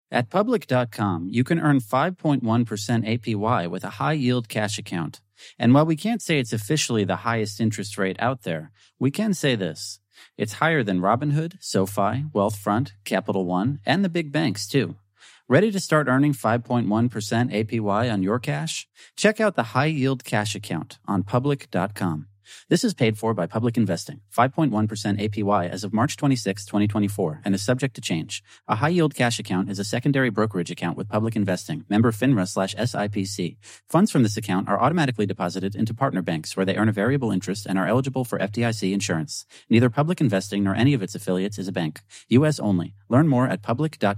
At Public.com, you can earn 5.1% APY with a high-yield cash account. And while we can't say it's officially the highest interest rate out there, we can say this. It's higher than Robinhood, SoFi, Wealthfront, Capital One, and the big banks, too. Ready to start earning 5.1% APY on your cash? Check out the high-yield cash account on Public.com. This is paid for by Public Investing, 5.1% APY as of March 26, 2024, and is subject to change. A high-yield cash account is a secondary brokerage account with Public Investing, member FINRA/SIPC. Funds from this account are automatically deposited into partner banks where they earn a variable interest and are eligible for FDIC insurance. Neither Public Investing nor any of its affiliates is a bank. U.S. only. Learn more at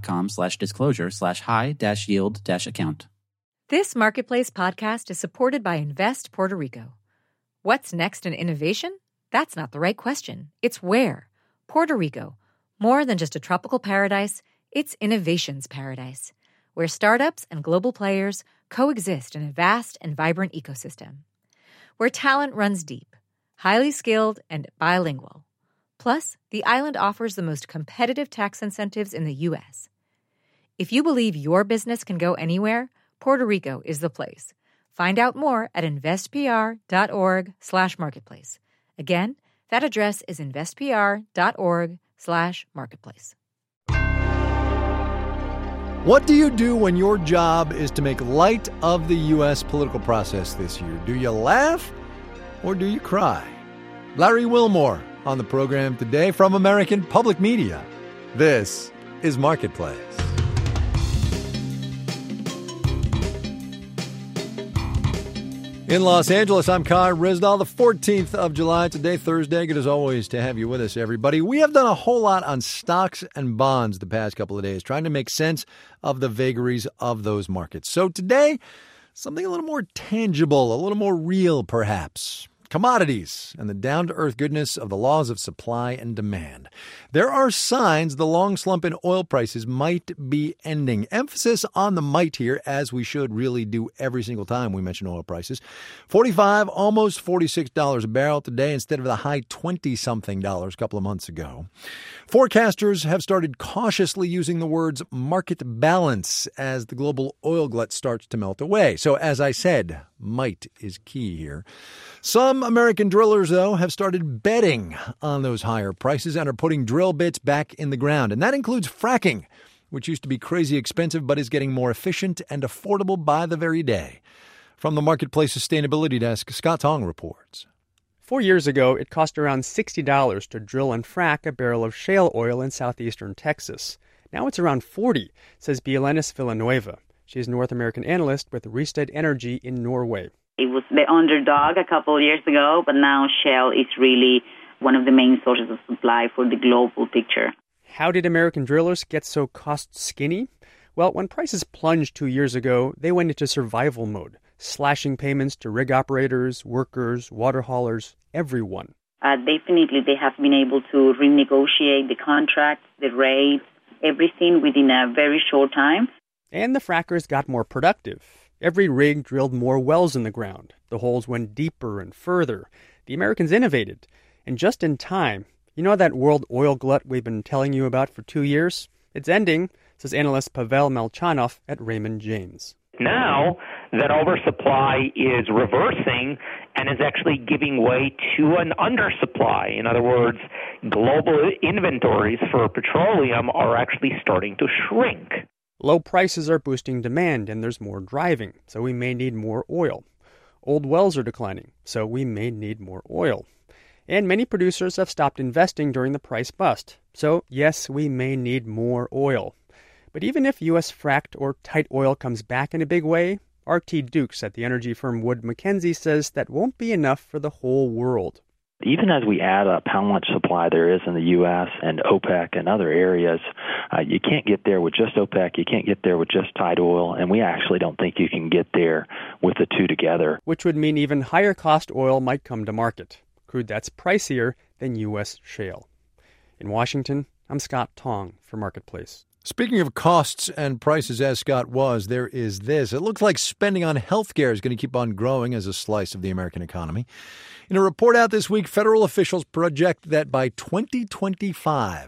public.com/disclosure/high-yield-account. This Marketplace podcast is supported by Invest Puerto Rico. What's next in innovation? That's not the right question. It's where. Puerto Rico. More than just a tropical paradise, it's innovation's paradise, where startups and global players coexist in a vast and vibrant ecosystem. Where talent runs deep, highly skilled, and bilingual. Plus, the island offers the most competitive tax incentives in the U.S. If you believe your business can go anywhere, Puerto Rico is the place. Find out more at investpr.org/marketplace. Again, that address is investpr.org/marketplace. What do you do when your job is to make light of the U.S. political process this year? Do you laugh or do you cry? Larry Wilmore on the program today from American Public Media. This is Marketplace. In Los Angeles, I'm Kai Ryssdal, the 14th of July, today, Thursday. Good as always to have you with us, everybody. We have done a whole lot on stocks and bonds the past couple of days, trying to make sense of the vagaries of those markets. So today, something a little more tangible, a little more real, perhaps. Commodities and the down-to-earth goodness of the laws of supply and demand. There are signs the long slump in oil prices might be ending. Emphasis on the might here, as we should really do every single time we mention oil prices. $45, almost $46 a barrel today instead of the high 20-something dollars a couple of months ago. Forecasters have started cautiously using the words market balance as the global oil glut starts to melt away. So as I said, might is key here. Some American drillers, though, have started betting on those higher prices and are putting drill bits back in the ground. And that includes fracking, which used to be crazy expensive but is getting more efficient and affordable by the very day. From the Marketplace Sustainability Desk, Scott Tong reports. 4 years ago, it cost around $60 to drill and frack a barrel of shale oil in southeastern Texas. Now it's around $40, says Bielenis Villanueva. She's a North American analyst with Rystad Energy in Norway. It was the underdog a couple of years ago, but now shale is really one of the main sources of supply for the global picture. How did American drillers get so cost-skinny? Well, when prices plunged 2 years ago, they went into survival mode, slashing payments to rig operators, workers, water haulers, everyone. Definitely, they have been able to renegotiate the contracts, the rates, everything within a very short time. And the frackers got more productive. Every rig drilled more wells in the ground. The holes went deeper and further. The Americans innovated. And just in time. You know that world oil glut we've been telling you about for 2 years? It's ending, says analyst Pavel Molchanov at Raymond James. Now that oversupply is reversing and is actually giving way to an undersupply. In other words, global inventories for petroleum are actually starting to shrink. Low prices are boosting demand and there's more driving, so we may need more oil. Old wells are declining, so we may need more oil. And many producers have stopped investing during the price bust, so yes, we may need more oil. But even if U.S. fracked or tight oil comes back in a big way, R.T. Dukes at the energy firm Wood Mackenzie says that won't be enough for the whole world. Even as we add up how much supply there is in the U.S. and OPEC and other areas, you can't get there with just OPEC, you can't get there with just tight oil, and we actually don't think you can get there with the two together. Which would mean even higher cost oil might come to market. Crude that's pricier than U.S. shale. In Washington, I'm Scott Tong for Marketplace. Speaking of costs and prices, as Scott was, there is this. It looks like spending on healthcare is going to keep on growing as a slice of the American economy. In a report out this week, federal officials project that by 2025,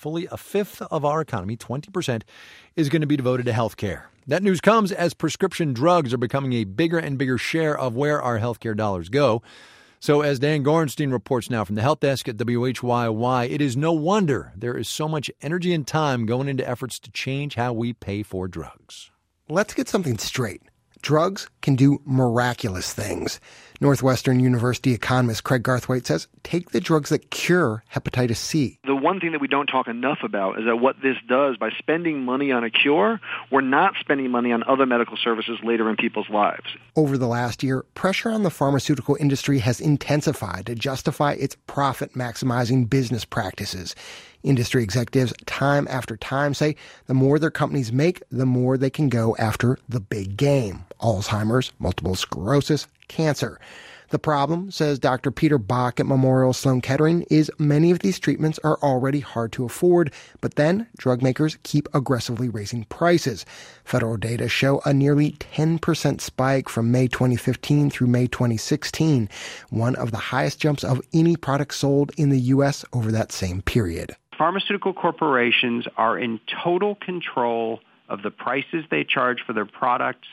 Fully a fifth of our economy, 20%, is going to be devoted to health care. That news comes as prescription drugs are becoming a bigger and bigger share of where our healthcare dollars go. So as Dan Gorenstein reports now from the Health Desk at WHYY, it is no wonder there is so much energy and time going into efforts to change how we pay for drugs. Let's get something straight. Drugs can do miraculous things. Northwestern University economist Craig Garthwaite says, take the drugs that cure hepatitis C. The one thing that we don't talk enough about is that what this does, by spending money on a cure, we're not spending money on other medical services later in people's lives. Over the last year, pressure on the pharmaceutical industry has intensified to justify its profit-maximizing business practices. Industry executives time after time say the more their companies make, the more they can go after the big game. Alzheimer's, multiple sclerosis, cancer. The problem, says Dr. Peter Bach at Memorial Sloan Kettering, is many of these treatments are already hard to afford, but then drug makers keep aggressively raising prices. Federal data show a nearly 10% spike from May 2015 through May 2016, one of the highest jumps of any product sold in the U.S. over that same period. Pharmaceutical corporations are in total control of the prices they charge for their products,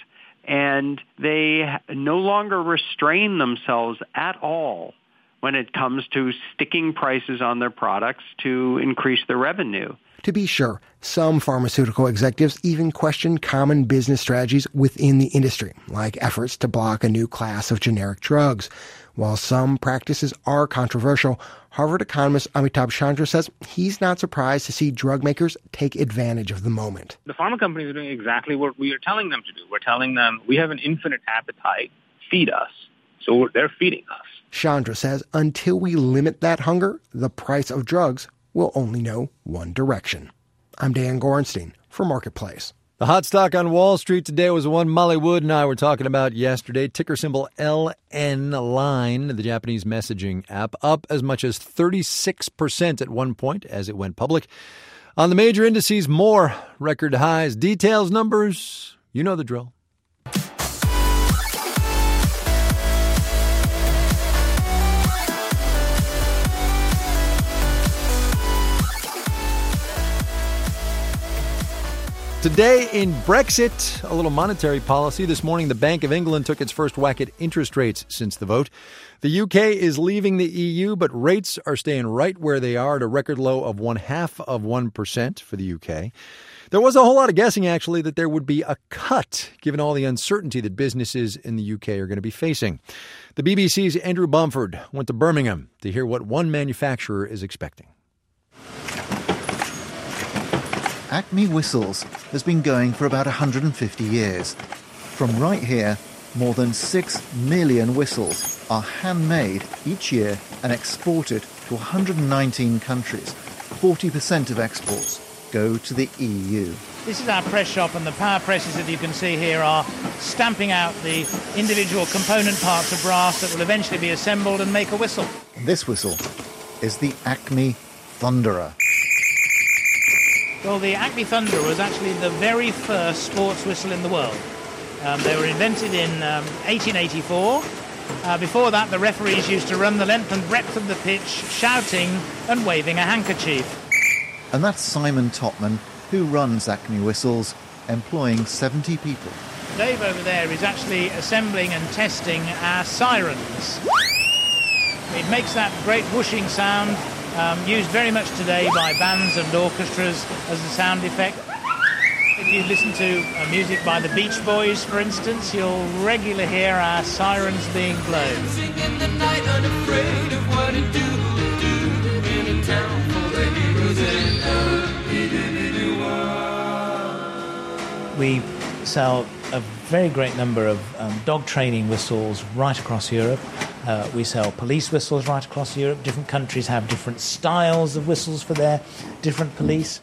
and they no longer restrain themselves at all when it comes to sticking prices on their products to increase their revenue. To be sure, some pharmaceutical executives even question common business strategies within the industry, like efforts to block a new class of generic drugs. While some practices are controversial, Harvard economist Amitabh Chandra says he's not surprised to see drug makers take advantage of the moment. The pharma companies are doing exactly what we are telling them to do. We're telling them we have an infinite appetite, feed us. So they're feeding us. Chandra says until we limit that hunger, the price of drugs will only know one direction. I'm Dan Gorenstein for Marketplace. The hot stock on Wall Street today was the one Molly Wood and I were talking about yesterday. Ticker symbol LN, Line, the Japanese messaging app, up as much as 36% at one point as it went public. On the major indices, more record highs. Details, numbers, you know the drill. Today in Brexit, a little monetary policy. This morning, the Bank of England took its first whack at interest rates since the vote. The UK is leaving the EU, but rates are staying right where they are at a record low of 0.5% for the UK. There was a whole lot of guessing, actually, that there would be a cut, given all the uncertainty that businesses in the UK are going to be facing. The BBC's Andrew Bamford went to Birmingham to hear what one manufacturer is expecting. Acme Whistles has been going for about 150 years. From right here, more than 6 million whistles are handmade each year and exported to 119 countries. 40% of exports go to the EU. This is our press shop, and the power presses that you can see here are stamping out the individual component parts of brass that will eventually be assembled and make a whistle. This whistle is the Acme Thunderer. Well, the Acme Thunderer was actually the very first sports whistle in the world. They were invented in 1884. Before that, the referees used to run the length and breadth of the pitch, shouting and waving a handkerchief. And that's Simon Topman, who runs Acme Whistles, employing 70 people. Dave over there is actually assembling and testing our sirens. It makes that great whooshing sound, used very much today by bands and orchestras as a sound effect. If you listen to music by the Beach Boys, for instance, you'll regularly hear our sirens being blown. In the night, unafraid of what it do in a town full of heroes and We sell a very great number of dog training whistles right across Europe. We sell police whistles right across Europe. Different countries have different styles of whistles for their different police.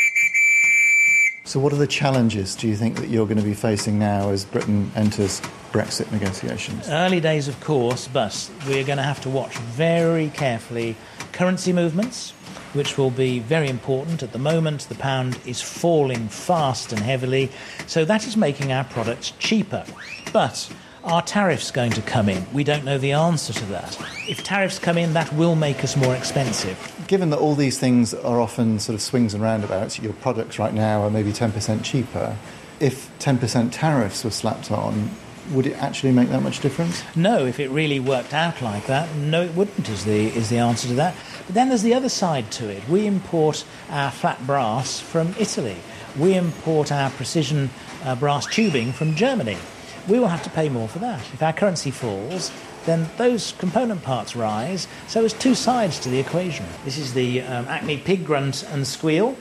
So what are the challenges, do you think, that you're going to be facing now as Britain enters Brexit negotiations? Early days, of course, but we're going to have to watch very carefully currency movements, which will be very important. At the moment, the pound is falling fast and heavily, so that is making our products cheaper. But Are tariffs going to come in? We don't know the answer to that. If tariffs come in, that will make us more expensive. Given that all these things are often sort of swings and roundabouts, your products right now are maybe 10% cheaper. If 10% tariffs were slapped on, would it actually make that much difference? No, if it really worked out like that, no, it wouldn't, is the answer to that. But then there's the other side to it. We import our flat brass from Italy. We import our precision brass tubing from Germany. We will have to pay more for that. If our currency falls, then those component parts rise. So there's two sides to the equation. This is the Acme pig grunt and squeal.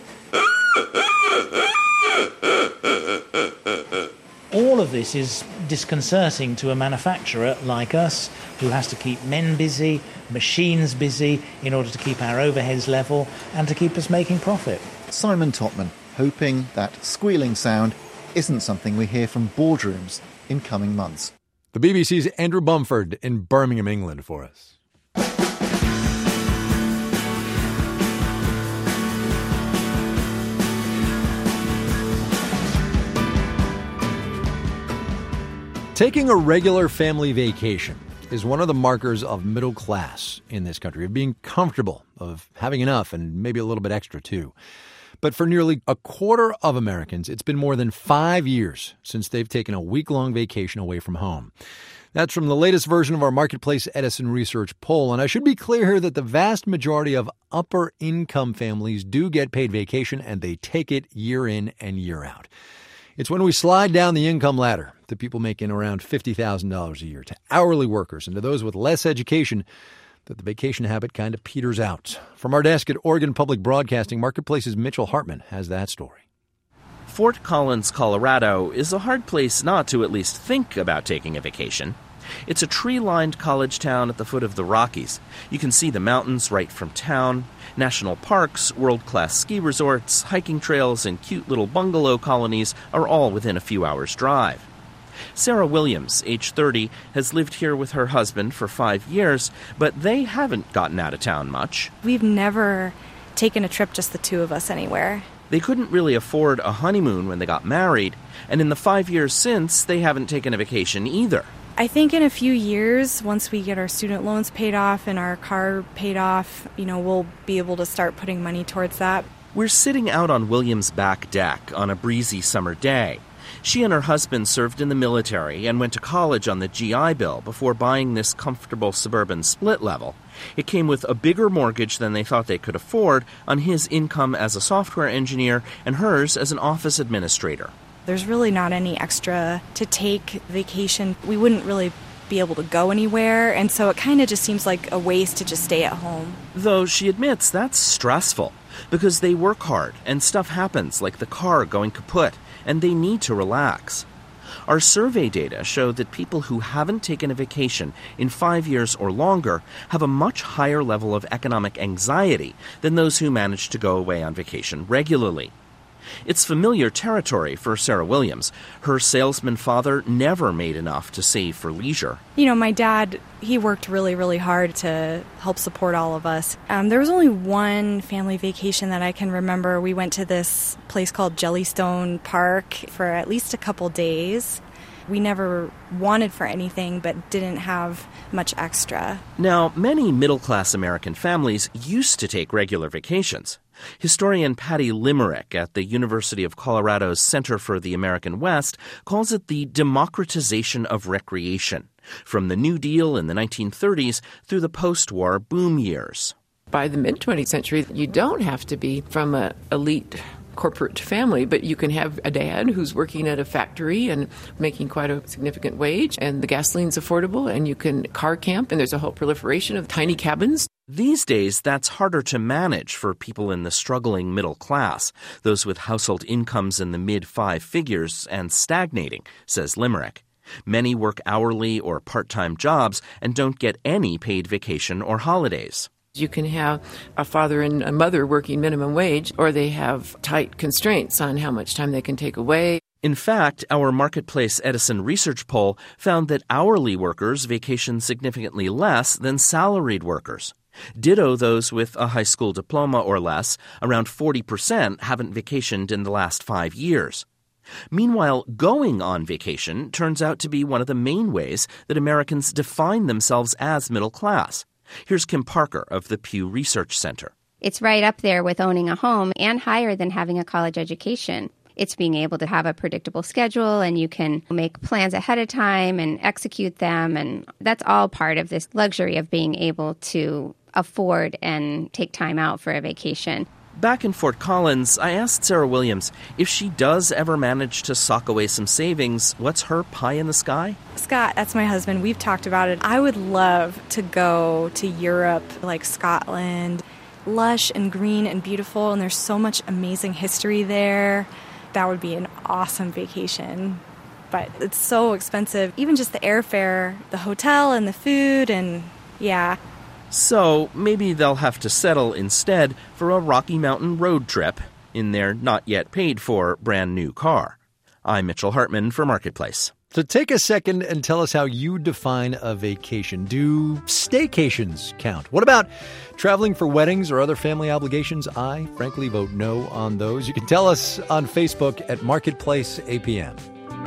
All of this is disconcerting to a manufacturer like us, who has to keep men busy, machines busy, in order to keep our overheads level and to keep us making profit. Simon Topman, hoping that squealing sound isn't something we hear from boardrooms in coming months. The BBC's Andrew Bumford in Birmingham, England for us. Taking a regular family vacation is one of the markers of middle class in this country, of being comfortable, of having enough and maybe a little bit extra too. But for nearly a quarter of Americans, it's been more than 5 years since they've taken a week-long vacation away from home. That's from the latest version of our Marketplace Edison research poll. And I should be clear here that the vast majority of upper-income families do get paid vacation, and they take it year in and year out. It's when we slide down the income ladder to people making around $50,000 a year, to hourly workers, and to those with less education, that the vacation habit kind of peters out. From our desk at Oregon Public Broadcasting, Marketplace's Mitchell Hartman has that story. Fort Collins, Colorado is a hard place not to at least think about taking a vacation. It's a tree-lined college town at the foot of the Rockies. You can see the mountains right from town. National parks, world-class ski resorts, hiking trails, and cute little bungalow colonies are all within a few hours' drive. Sarah Williams, age 30, has lived here with her husband for 5 years, but they haven't gotten out of town much. We've never taken a trip, just the two of us, anywhere. They couldn't really afford a honeymoon when they got married, and in the 5 years since, they haven't taken a vacation either. I think in a few years, once we get our student loans paid off and our car paid off, we'll be able to start putting money towards that. We're sitting out on Williams' back deck on a breezy summer day. She and her husband served in the military and went to college on the GI Bill before buying this comfortable suburban split level. It came with a bigger mortgage than they thought they could afford on his income as a software engineer and hers as an office administrator. There's really not any extra to take vacation. We wouldn't really be able to go anywhere, and so it kind of just seems like a waste to just stay at home. Though she admits that's stressful, because they work hard and stuff happens, like the car going kaput, and they need to relax. Our survey data show that people who haven't taken a vacation in 5 years or longer have a much higher level of economic anxiety than those who manage to go away on vacation regularly. It's familiar territory for Sarah Williams. Her salesman father never made enough to save for leisure. My dad, he worked really, really hard to help support all of us. There was only one family vacation that I can remember. We went to this place called Jellystone Park for at least a couple days. We never wanted for anything, but didn't have much extra. Now, many middle-class American families used to take regular vacations. Historian Patty Limerick at the University of Colorado's Center for the American West calls it the democratization of recreation, from the New Deal in the 1930s through the post-war boom years. By the mid-20th century, you don't have to be from an elite corporate family, but you can have a dad who's working at a factory and making quite a significant wage, and the gasoline's affordable, and you can car camp, and there's a whole proliferation of tiny cabins. These days, that's harder to manage for people in the struggling middle class, those with household incomes in the mid-5 figures and stagnating, says Limerick. Many work hourly or part-time jobs and don't get any paid vacation or holidays. You can have a father and a mother working minimum wage, or they have tight constraints on how much time they can take away. In fact, our Marketplace Edison research poll found that hourly workers vacation significantly less than salaried workers. Ditto those with a high school diploma or less. Around 40% haven't vacationed in the last 5 years. Meanwhile, going on vacation turns out to be one of the main ways that Americans define themselves as middle class. Here's Kim Parker of the Pew Research Center. It's right up there with owning a home and higher than having a college education. It's being able to have a predictable schedule, and you can make plans ahead of time and execute them. And that's all part of this luxury of being able to afford and take time out for a vacation. Back in Fort Collins, I asked Sarah Williams if she does ever manage to sock away some savings, what's her pie in the sky? Scott, that's my husband. We've talked about it. I would love to go to Europe, like Scotland. Lush and green and beautiful, and there's so much amazing history there. That would be an awesome vacation. But it's so expensive. Even just the airfare, the hotel and the food, and yeah. So maybe they'll have to settle instead for a Rocky Mountain road trip in their not-yet-paid-for brand-new car. I'm Mitchell Hartman for Marketplace. So take a second and tell us how you define a vacation. Do staycations count? What about traveling for weddings or other family obligations? I, frankly, vote no on those. You can tell us on Facebook at Marketplace APM.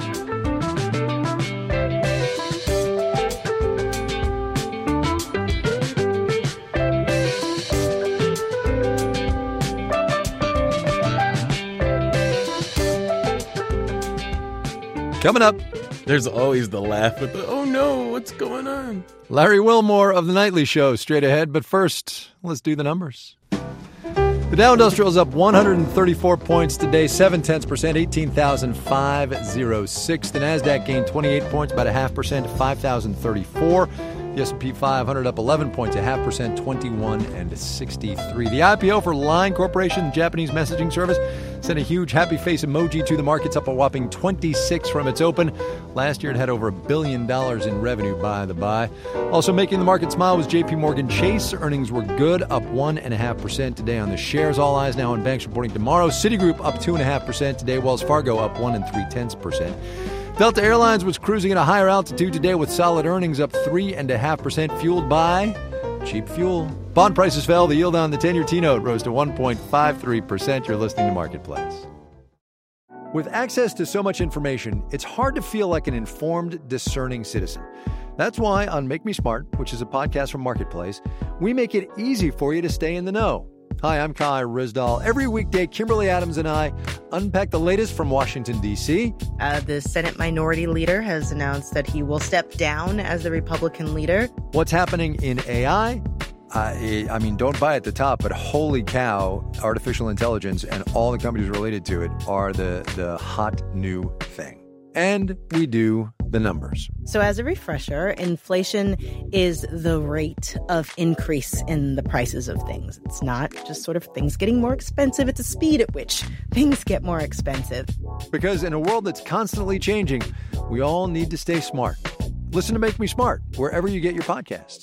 Coming up. There's always the laugh with the, oh no, what's going on? Larry Wilmore of The Nightly Show straight ahead. But first, let's do the numbers. The Dow Industrial is up 134 points today, 0.7%, 18,506. The Nasdaq gained 28 points, about 0.5% to 5,034. The S&P 500 up 11 points, 0.5%, 21,63. The IPO for Line Corporation, the Japanese messaging service, sent a huge happy face emoji to the markets, up a whopping 26 from its open. Last year it had over $1 billion in revenue, by the by. Also making the market smile was JP Morgan Chase. Earnings were good, up 1.5% today on the shares. All eyes now on banks reporting tomorrow. Citigroup up 2.5% today. Wells Fargo up 1.3%. Delta Airlines was cruising at a higher altitude today with solid earnings up 3.5%, fueled by cheap fuel. Bond prices fell. The yield on the 10-year T-note rose to 1.53%. You're listening to Marketplace. With access to so much information, it's hard to feel like an informed, discerning citizen. That's why on Make Me Smart, which is a podcast from Marketplace, we make it easy for you to stay in the know. Hi, I'm Kai Ryssdal. Every weekday, Kimberly Adams and I unpack the latest from Washington, D.C. The Senate Minority Leader has announced that he will step down as the Republican leader. What's happening in AI? I mean, don't buy at the top, but holy cow, artificial intelligence and all the companies related to it are the hot new thing. And we do the numbers. So as a refresher, inflation is the rate of increase in the prices of things. It's not just sort of things getting more expensive. It's a speed at which things get more expensive. Because in a world that's constantly changing, we all need to stay smart. Listen to Make Me Smart wherever you get your podcasts.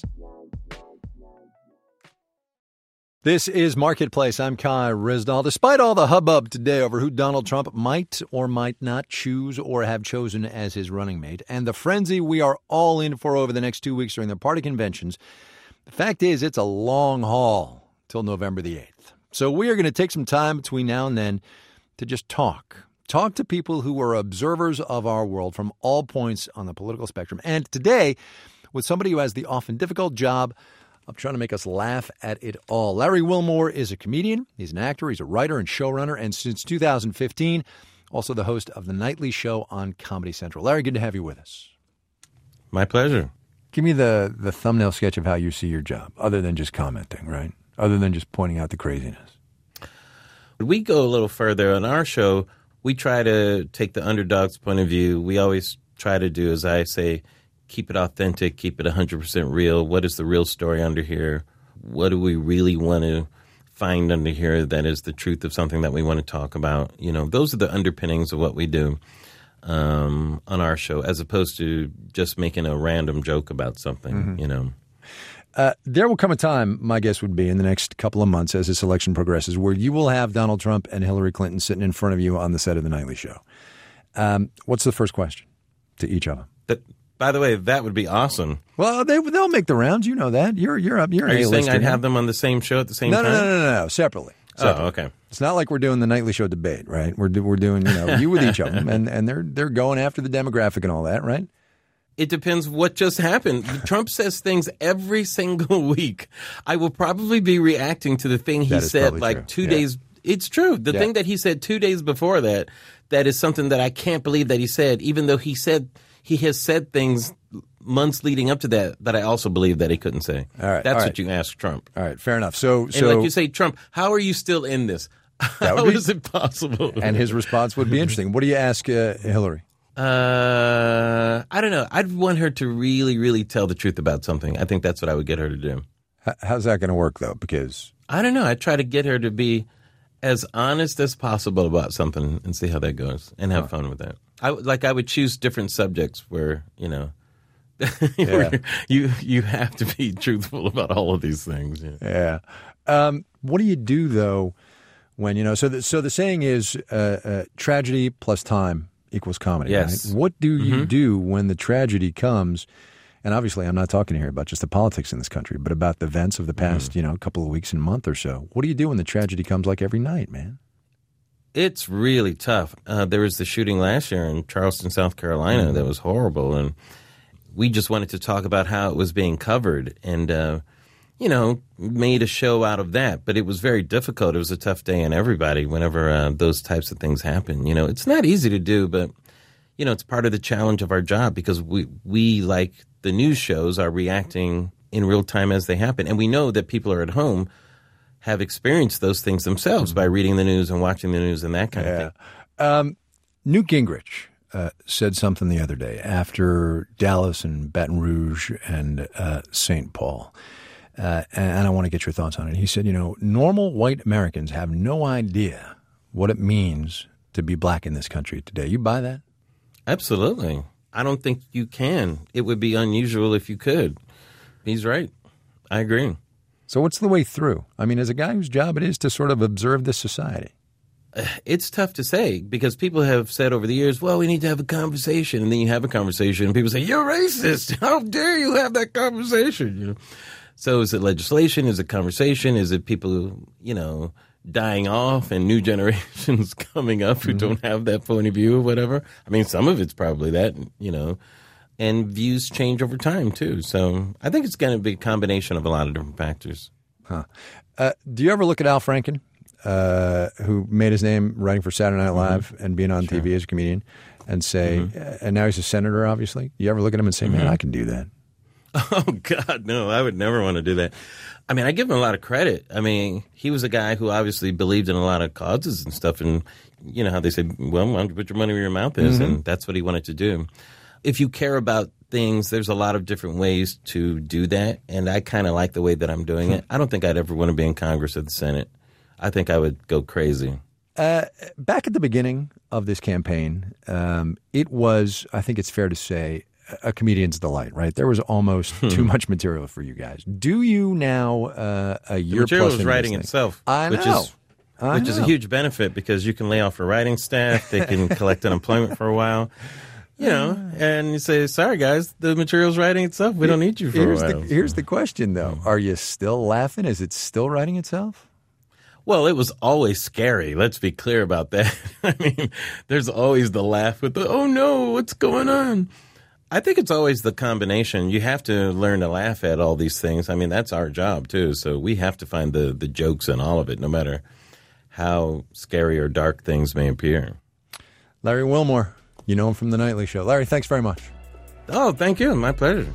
This is Marketplace. I'm Kai Ryssdal. Despite all the hubbub today over who Donald Trump might or might not choose or have chosen as his running mate, and the frenzy we are all in for over the next 2 weeks during the party conventions, the fact is it's a long haul till November the 8th. So we are going to take some time between now and then to just talk to people who are observers of our world from all points on the political spectrum. And today, with somebody who has the often difficult job of trying to make us laugh at it all. Larry Wilmore is a comedian. He's an actor. He's a writer and showrunner. And since 2015, also the host of The Nightly Show on Comedy Central. Larry, good to have you with us. My pleasure. Give me the thumbnail sketch of how you see your job, other than just commenting, right? Other than just pointing out the craziness. We go a little further on our show. We try to take the underdog's point of view. We always try to do, as I say, keep it authentic, keep it 100% real. What is the real story under here? What do we really want to find under here that is the truth of something that we want to talk about? You know, those are the underpinnings of what we do on our show, as opposed to just making a random joke about something, you know. There will come a time, my guess would be, in the next couple of months as this election progresses, where you will have Donald Trump and Hillary Clinton sitting in front of you on the set of The Nightly Show. What's the first question to each of them? By the way, that would be awesome. Well, they'll make the rounds. You know that. You're up. You're Are you saying I'd now. have them on the same show at the same time? No. Separately. Oh, okay. It's not like we're doing the nightly show debate, right? We're doing, you with each of them, and they're going after the demographic and all that, right? It depends what just happened. Trump says things every single week. I will probably be reacting to the thing he said like 2 days. It's true. The thing that he said 2 days before that is something that I can't believe that he said, even though he has said things months leading up to that I also believe that he couldn't say. All right. That's what you ask Trump. All right. Fair enough. So like you say, Trump, how are you still in this? How is it possible? And his response would be interesting. What do you ask Hillary? I don't know. I'd want her to really, really tell the truth about something. I think that's what I would get her to do. How's that going to work, though? Because I don't know. I'd try to get her to be as honest as possible about something and see how that goes and have fun with that. I would choose different subjects where, you have to be truthful about all of these things. Yeah. What do you do, though, when, so the saying is tragedy plus time equals comedy. Yes. Right? What do you do when the tragedy comes? And obviously, I'm not talking here about just the politics in this country, but about the events of the past, couple of weeks and month or so. What do you do when the tragedy comes like every night, man? It's really tough. There was the shooting last year in Charleston, South Carolina that was horrible. And we just wanted to talk about how it was being covered and, made a show out of that. But it was very difficult. It was a tough day on everybody whenever those types of things happen. It's not easy to do, but, it's part of the challenge of our job because we like the news shows, are reacting in real time as they happen. And we know that people are at home have experienced those things themselves by reading the news and watching the news and that kind of thing. Newt Gingrich said something the other day after Dallas and Baton Rouge and St. Paul. And I want to get your thoughts on it. He said, normal white Americans have no idea what it means to be black in this country today. You buy that? Absolutely. I don't think you can. It would be unusual if you could. He's right. I agree. So what's the way through? I mean, as a guy whose job it is to sort of observe this society. It's tough to say because people have said over the years, well, we need to have a conversation. And then you have a conversation and people say, you're racist. How dare you have that conversation? So is it legislation? Is it conversation? Is it people, dying off and new generations coming up who don't have that point of view or whatever? I mean, some of it's probably that, and views change over time, too. So I think it's going to be a combination of a lot of different factors. Do you ever look at Al Franken, who made his name writing for Saturday Night Live and being on TV as a comedian, and say, and now he's a senator, obviously? You ever look at him and say, man, I can do that? Oh, God, no, I would never want to do that. I mean, I give him a lot of credit. I mean, he was a guy who obviously believed in a lot of causes and stuff. And you know how they say, well, why don't you put your money where your mouth is? And that's what he wanted to do. If you care about things, there's a lot of different ways to do that. And I kind of like the way that I'm doing it. I don't think I'd ever want to be in Congress or the Senate. I think I would go crazy. Back at the beginning of this campaign, it was, I think it's fair to say, a comedian's delight, right? There was almost too much material for you guys. Do you now, a year plus? The material is writing itself. I know. Which is a huge benefit because you can lay off your writing staff. They can collect unemployment for a while. You know, and you say, sorry, guys, the material's writing itself. We don't need you for a while. Here's the question, though. Are you still laughing? Is it still writing itself? Well, it was always scary. Let's be clear about that. I mean, there's always the laugh with the, oh, no, what's going on? I think it's always the combination. You have to learn to laugh at all these things. I mean, that's our job, too. So we have to find the jokes in all of it, no matter how scary or dark things may appear. Larry Wilmore, you know him from The Nightly Show. Larry, thanks very much. Oh, thank you. My pleasure.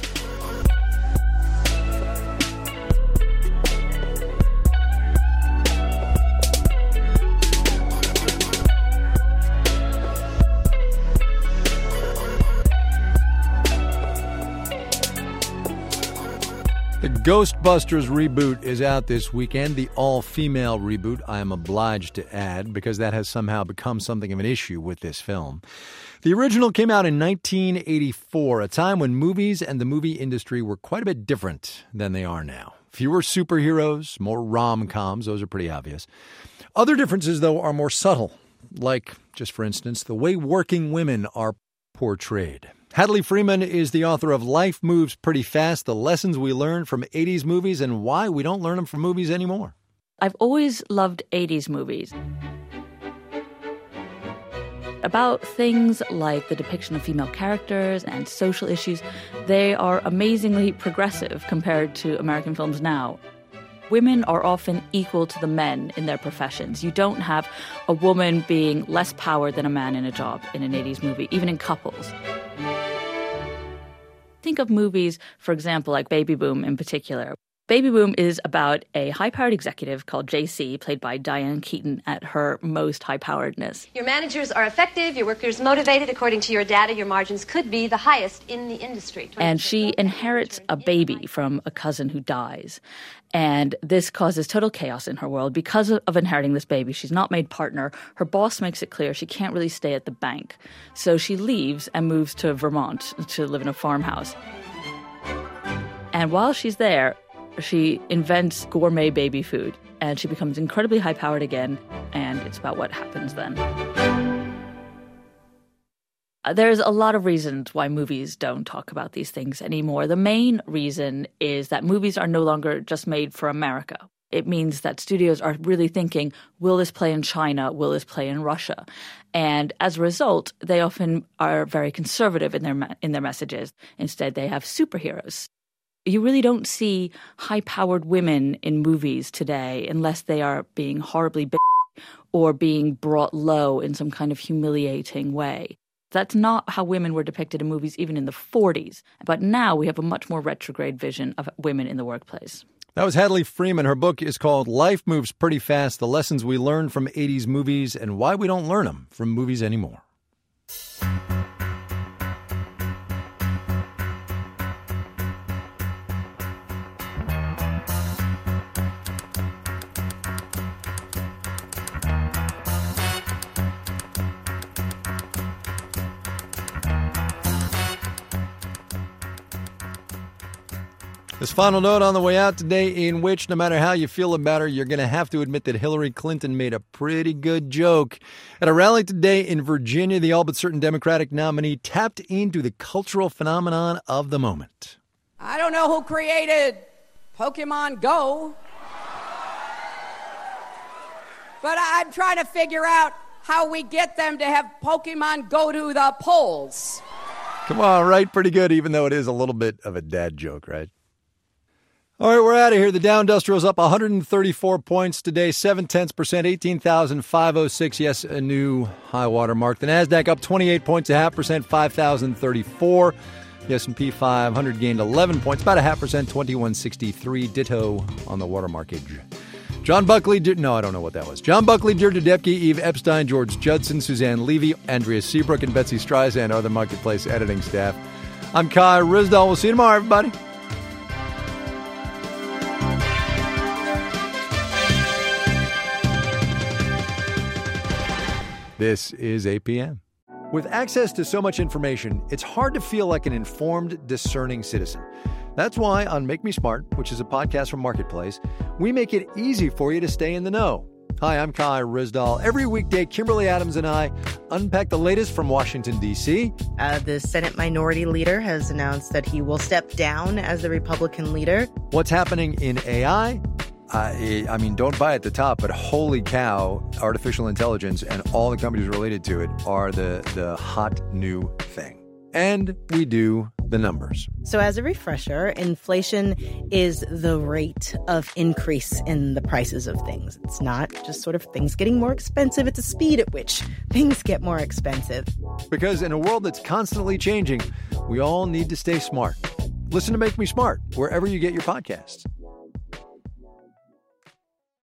The Ghostbusters reboot is out this weekend, the all-female reboot, I am obliged to add, because that has somehow become something of an issue with this film. The original came out in 1984, a time when movies and the movie industry were quite a bit different than they are now. Fewer superheroes, more rom-coms, those are pretty obvious. Other differences, though, are more subtle, like, just for instance, the way working women are portrayed. Hadley Freeman is the author of Life Moves Pretty Fast, the lessons we learned from 80s movies and why we don't learn them from movies anymore. I've always loved 80s movies. About things like the depiction of female characters and social issues, they are amazingly progressive compared to American films now. Women are often equal to the men in their professions. You don't have a woman being less powered than a man in a job in an 80s movie, even in couples. Think of movies, for example, like Baby Boom in particular. Baby Boom is about a high-powered executive called JC, played by Diane Keaton at her most high-poweredness. Your managers are effective, your workers motivated. According to your data, your margins could be the highest in the industry. And she inherits a baby from a cousin who dies. And this causes total chaos in her world. Because of inheriting this baby, she's not made partner. Her boss makes it clear she can't really stay at the bank. So she leaves and moves to Vermont to live in a farmhouse. And while she's there, she invents gourmet baby food, and she becomes incredibly high-powered again, and it's about what happens then. There's a lot of reasons why movies don't talk about these things anymore. The main reason is that movies are no longer just made for America. It means that studios are really thinking, will this play in China? Will this play in Russia? And as a result, they often are very conservative in their messages. Instead, they have superheroes. You really don't see high-powered women in movies today unless they are being horribly or being brought low in some kind of humiliating way. That's not how women were depicted in movies even in the 40s. But now we have a much more retrograde vision of women in the workplace. That was Hadley Freeman. Her book is called Life Moves Pretty Fast, The Lessons We Learned from 80s Movies and Why We Don't Learn Them from Movies Anymore. This final note on the way out today, in which no matter how you feel about her, you're going to have to admit that Hillary Clinton made a pretty good joke. At a rally today in Virginia, the all but certain Democratic nominee tapped into the cultural phenomenon of the moment. I don't know who created Pokemon Go, but I'm trying to figure out how we get them to have Pokemon go to the polls. Come on, right? Pretty good, even though it is a little bit of a dad joke, right? All right, we're out of here. The Dow Industrial's up 134 points today, 0.7%, 18,506. Yes, a new high water mark. The Nasdaq up 28 points, 0.5%, 5,034. The S&P 500 gained 11 points, about 0.5%, 2163. Ditto on the water markage. John Buckley, no, I don't know what that was. John Buckley, Deirdre Depke, Eve Epstein, George Judson, Suzanne Levy, Andrea Seabrook, and Betsy Streisand are the Marketplace editing staff. I'm Kai Ryssdal. We'll see you tomorrow, everybody. This is APM. With access to so much information, it's hard to feel like an informed, discerning citizen. That's why on Make Me Smart, which is a podcast from Marketplace, we make it easy for you to stay in the know. Hi, I'm Kai Ryssdal. Every weekday, Kimberly Adams and I unpack the latest from Washington, D.C. The Senate Minority Leader has announced that he will step down as the Republican leader. What's happening in AI? I mean, don't buy at the top, but holy cow, artificial intelligence and all the companies related to it are the hot new thing. And we do the numbers. So as a refresher, inflation is the rate of increase in the prices of things. It's not just sort of things getting more expensive. It's the speed at which things get more expensive. Because in a world that's constantly changing, we all need to stay smart. Listen to Make Me Smart wherever you get your podcasts.